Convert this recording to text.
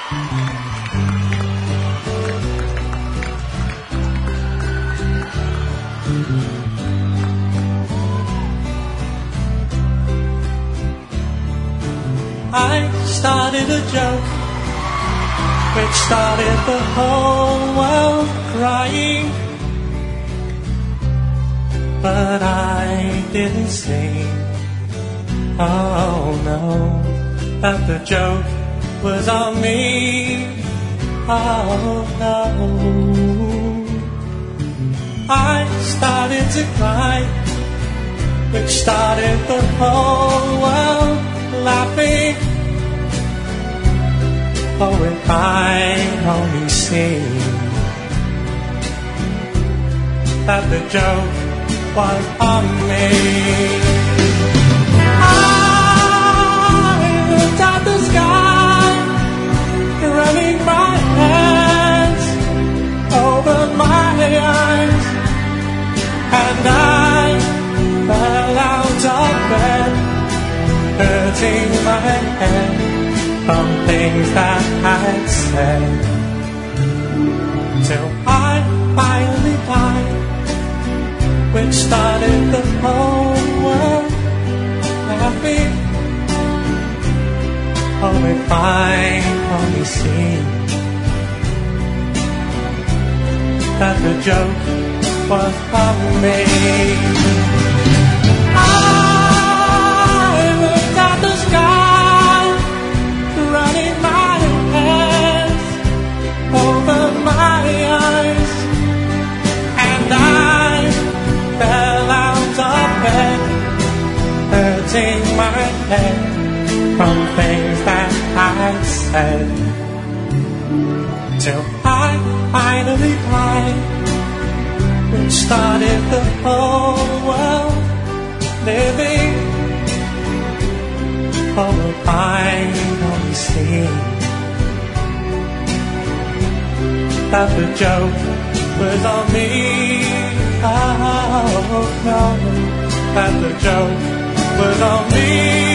I started a joke which started the whole world crying, but I didn't see, oh no, that the joke was on me, oh no. I started to cry, which started the whole world laughing. Oh, if I only see that the joke was on me. I looked at the sky, running my hands over my eyes, and I fell out of bed, hurting my head from things that I'd said, till I finally died, which started the whole world laughing. Oh, if I only see that the joke was on me. I looked at the sky, running my hands over my eyes, and I fell out of bed, hurting my head from things that I said, till I finally died, which started the whole world living. Oh, if I only see that the joke was on me. Oh, no, that the joke was on me.